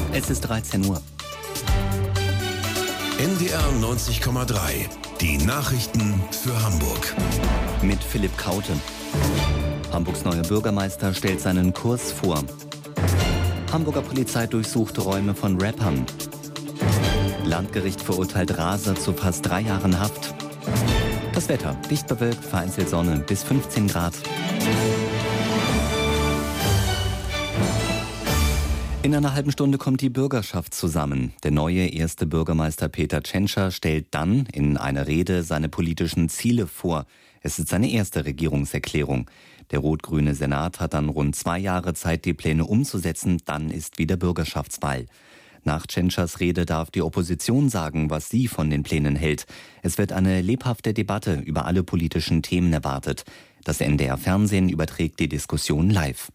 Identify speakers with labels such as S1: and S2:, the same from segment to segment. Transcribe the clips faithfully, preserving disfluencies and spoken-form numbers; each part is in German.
S1: Es ist dreizehn Uhr.
S2: N D R neunzig Komma drei. Die Nachrichten für Hamburg.
S1: Mit Philipp Kaute. Hamburgs neuer Bürgermeister stellt seinen Kurs vor. Hamburger Polizei durchsucht Räume von Rappern. Landgericht verurteilt Raser zu fast drei Jahren Haft. Das Wetter: dicht bewölkt, vereinzelt Sonne, bis fünfzehn Grad. In einer halben Stunde kommt die Bürgerschaft zusammen. Der neue erste Bürgermeister Peter Tschentscher stellt dann in einer Rede seine politischen Ziele vor. Es ist seine erste Regierungserklärung. Der rot-grüne Senat hat dann rund zwei Jahre Zeit, die Pläne umzusetzen. Dann ist wieder Bürgerschaftswahl. Nach Tschentschers Rede darf die Opposition sagen, was sie von den Plänen hält. Es wird eine lebhafte Debatte über alle politischen Themen erwartet. Das N D R Fernsehen überträgt die Diskussion live.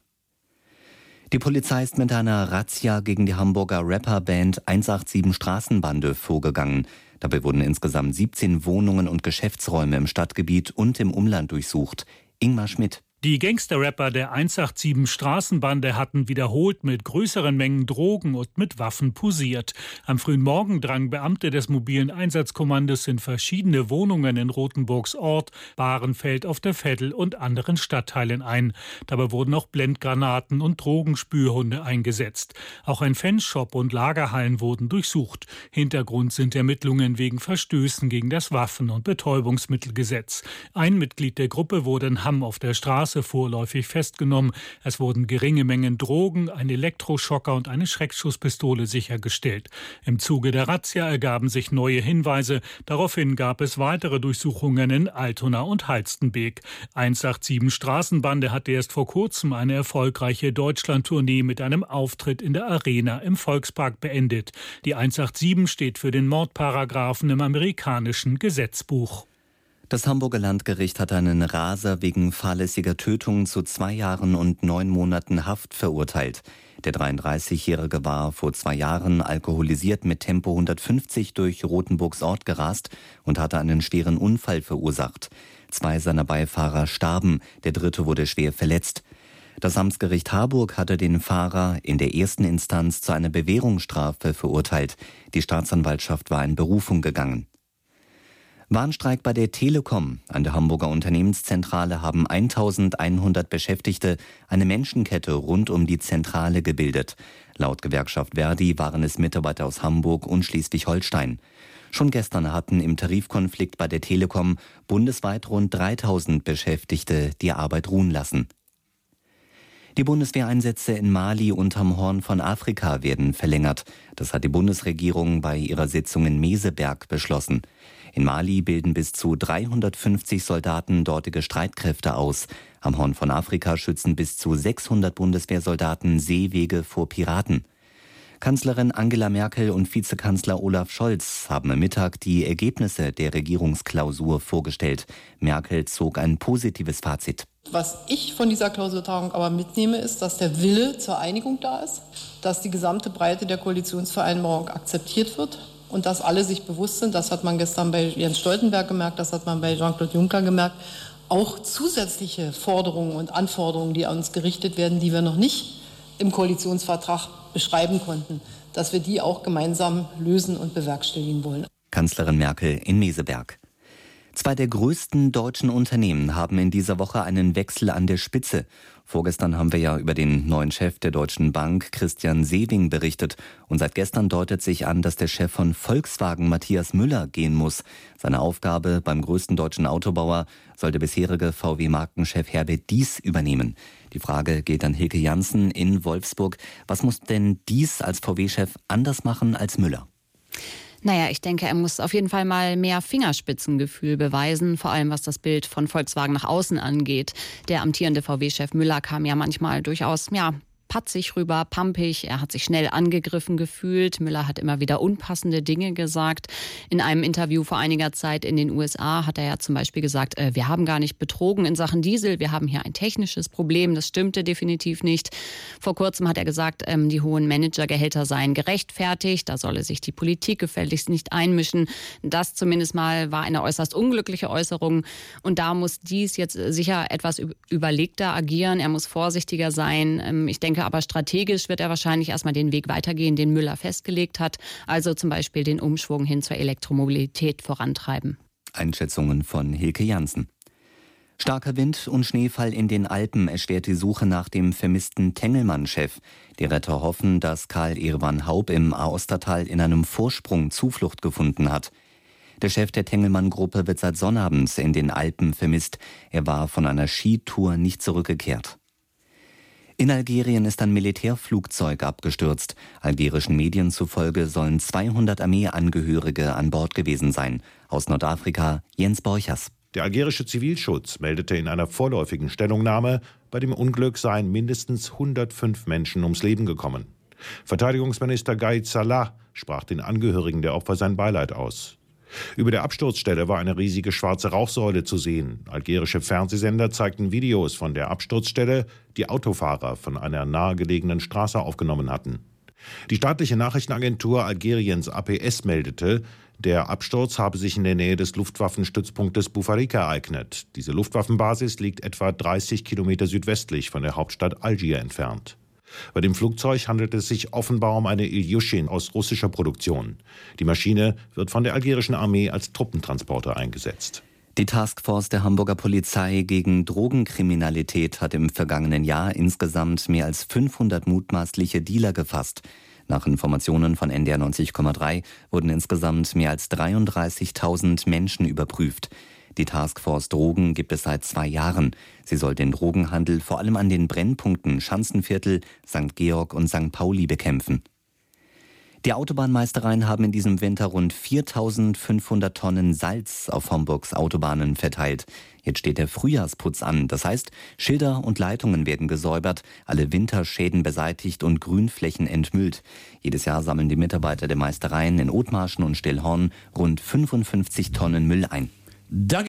S1: Die Polizei ist mit einer Razzia gegen die Hamburger Rapperband eins acht sieben Straßenbande vorgegangen. Dabei wurden insgesamt siebzehn Wohnungen und Geschäftsräume im Stadtgebiet und im Umland durchsucht. Ingmar Schmidt.
S3: Die Gangster-Rapper der eins acht sieben Straßenbande hatten wiederholt mit größeren Mengen Drogen und mit Waffen posiert. Am frühen Morgen drangen Beamte des mobilen Einsatzkommandos in verschiedene Wohnungen in Rothenburgs Ort, Bahrenfeld auf der Veddel und anderen Stadtteilen ein. Dabei wurden auch Blendgranaten und Drogenspürhunde eingesetzt. Auch ein Fanshop und Lagerhallen wurden durchsucht. Hintergrund sind Ermittlungen wegen Verstößen gegen das Waffen- und Betäubungsmittelgesetz. Ein Mitglied der Gruppe wurde in Hamm auf der Straße vorläufig festgenommen. Es wurden geringe Mengen Drogen, ein Elektroschocker und eine Schreckschusspistole sichergestellt. Im Zuge der Razzia ergaben sich neue Hinweise. Daraufhin gab es weitere Durchsuchungen in Altona und Halstenbek. eins acht sieben Straßenbande hatte erst vor kurzem eine erfolgreiche Deutschlandtournee mit einem Auftritt in der Arena im Volkspark beendet. Die eins acht sieben steht für den Mordparagraphen im amerikanischen Gesetzbuch.
S1: Das Hamburger Landgericht hat einen Raser wegen fahrlässiger Tötung zu zwei Jahren und neun Monaten Haft verurteilt. Der dreiunddreißigjährige war vor zwei Jahren alkoholisiert mit Tempo hundertfünfzig durch Rothenburgs Ort gerast und hatte einen schweren Unfall verursacht. Zwei seiner Beifahrer starben, der dritte wurde schwer verletzt. Das Amtsgericht Harburg hatte den Fahrer in der ersten Instanz zu einer Bewährungsstrafe verurteilt. Die Staatsanwaltschaft war in Berufung gegangen. Warnstreik bei der Telekom. An der Hamburger Unternehmenszentrale haben eintausendeinhundert Beschäftigte eine Menschenkette rund um die Zentrale gebildet. Laut Gewerkschaft Verdi waren es Mitarbeiter aus Hamburg und Schleswig-Holstein. Schon gestern hatten im Tarifkonflikt bei der Telekom bundesweit rund dreitausend Beschäftigte die Arbeit ruhen lassen. Die Bundeswehreinsätze in Mali und am Horn von Afrika werden verlängert. Das hat die Bundesregierung bei ihrer Sitzung in Meseberg beschlossen. In Mali bilden bis zu dreihundertfünfzig Soldaten dortige Streitkräfte aus. Am Horn von Afrika schützen bis zu sechshundert Bundeswehrsoldaten Seewege vor Piraten. Kanzlerin Angela Merkel und Vizekanzler Olaf Scholz haben am Mittag die Ergebnisse der Regierungsklausur vorgestellt. Merkel zog ein positives Fazit.
S4: Was ich von dieser Klausurtagung aber mitnehme, ist, dass der Wille zur Einigung da ist, dass die gesamte Breite der Koalitionsvereinbarung akzeptiert wird und dass alle sich bewusst sind, das hat man gestern bei Jens Stoltenberg gemerkt, das hat man bei Jean-Claude Juncker gemerkt, auch zusätzliche Forderungen und Anforderungen, die an uns gerichtet werden, die wir noch nicht im Koalitionsvertrag beschreiben konnten, dass wir die auch gemeinsam lösen und bewerkstelligen wollen.
S1: Kanzlerin Merkel in Meseberg. Zwei der größten deutschen Unternehmen haben in dieser Woche einen Wechsel an der Spitze. Vorgestern haben wir ja über den neuen Chef der Deutschen Bank, Christian Sewing, berichtet. Und seit gestern deutet sich an, dass der Chef von Volkswagen, Matthias Müller, gehen muss. Seine Aufgabe beim größten deutschen Autobauer soll der bisherige V W-Markenchef Herbert Diess übernehmen. Die Frage geht an Hilke Janssen in Wolfsburg. Was muss denn Diess als V W-Chef anders machen als Müller?
S5: Naja, ich denke, er muss auf jeden Fall mal mehr Fingerspitzengefühl beweisen, vor allem was das Bild von Volkswagen nach außen angeht. Der amtierende V W-Chef Müller kam ja manchmal durchaus, ja, patzig rüber, pampig. Er hat sich schnell angegriffen gefühlt. Müller hat immer wieder unpassende Dinge gesagt. In einem Interview vor einiger Zeit in den U S A hat er ja zum Beispiel gesagt, äh, wir haben gar nicht betrogen in Sachen Diesel. Wir haben hier ein technisches Problem. Das stimmte definitiv nicht. Vor kurzem hat er gesagt, ähm, die hohen Managergehälter seien gerechtfertigt. Da solle sich die Politik gefälligst nicht einmischen. Das zumindest mal war eine äußerst unglückliche Äußerung. Und da muss dies jetzt sicher etwas überlegter agieren. Er muss vorsichtiger sein. Ähm, ich denke, denke aber, strategisch wird er wahrscheinlich erstmal den Weg weitergehen, den Müller festgelegt hat. Also zum Beispiel den Umschwung hin zur Elektromobilität vorantreiben.
S1: Einschätzungen von Hilke Jansen. Starker Wind und Schneefall in den Alpen erschwert die Suche nach dem vermissten Tengelmann-Chef. Die Retter hoffen, dass Karl Irwan Haub im Aostatal in einem Vorsprung Zuflucht gefunden hat. Der Chef der Tengelmann-Gruppe wird seit Sonnabend in den Alpen vermisst. Er war von einer Skitour nicht zurückgekehrt. In Algerien ist ein Militärflugzeug abgestürzt. Algerischen Medien zufolge sollen zweihundert Armeeangehörige an Bord gewesen sein. Aus Nordafrika Jens Borchers.
S6: Der algerische Zivilschutz meldete in einer vorläufigen Stellungnahme, bei dem Unglück seien mindestens hundertfünf Menschen ums Leben gekommen. Verteidigungsminister Gaid Salah sprach den Angehörigen der Opfer sein Beileid aus. Über der Absturzstelle war eine riesige schwarze Rauchsäule zu sehen. Algerische Fernsehsender zeigten Videos von der Absturzstelle, die Autofahrer von einer nahegelegenen Straße aufgenommen hatten. Die staatliche Nachrichtenagentur Algeriens A P S meldete, der Absturz habe sich in der Nähe des Luftwaffenstützpunktes Boufarik ereignet. Diese Luftwaffenbasis liegt etwa dreißig Kilometer südwestlich von der Hauptstadt Algier entfernt. Bei dem Flugzeug handelt es sich offenbar um eine Ilyushin aus russischer Produktion. Die Maschine wird von der algerischen Armee als Truppentransporter eingesetzt.
S1: Die Taskforce der Hamburger Polizei gegen Drogenkriminalität hat im vergangenen Jahr insgesamt mehr als fünfhundert mutmaßliche Dealer gefasst. Nach Informationen von N D R neunzig Komma drei wurden insgesamt mehr als dreiunddreißigtausend Menschen überprüft. Die Taskforce Drogen gibt es seit zwei Jahren. Sie soll den Drogenhandel vor allem an den Brennpunkten Schanzenviertel, Sankt Georg und Sankt Pauli bekämpfen. Die Autobahnmeistereien haben in diesem Winter rund viertausendfünfhundert Tonnen Salz auf Hamburgs Autobahnen verteilt. Jetzt steht der Frühjahrsputz an. Das heißt, Schilder und Leitungen werden gesäubert, alle Winterschäden beseitigt und Grünflächen entmüllt. Jedes Jahr sammeln die Mitarbeiter der Meistereien in Othmarschen und Stillhorn rund fünfundfünfzig Tonnen Müll ein. Danke.